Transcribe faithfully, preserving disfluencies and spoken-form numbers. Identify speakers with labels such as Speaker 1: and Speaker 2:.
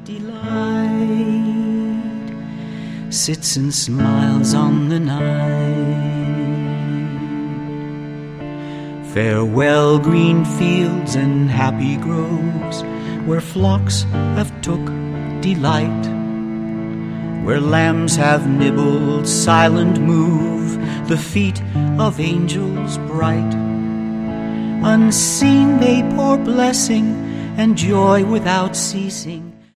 Speaker 1: delight sits and smiles on the night. Farewell green fields and happy groves, where flocks have took delight, where lambs have nibbled, silent move the feet of angels bright. Unseen they pour blessing and joy without ceasing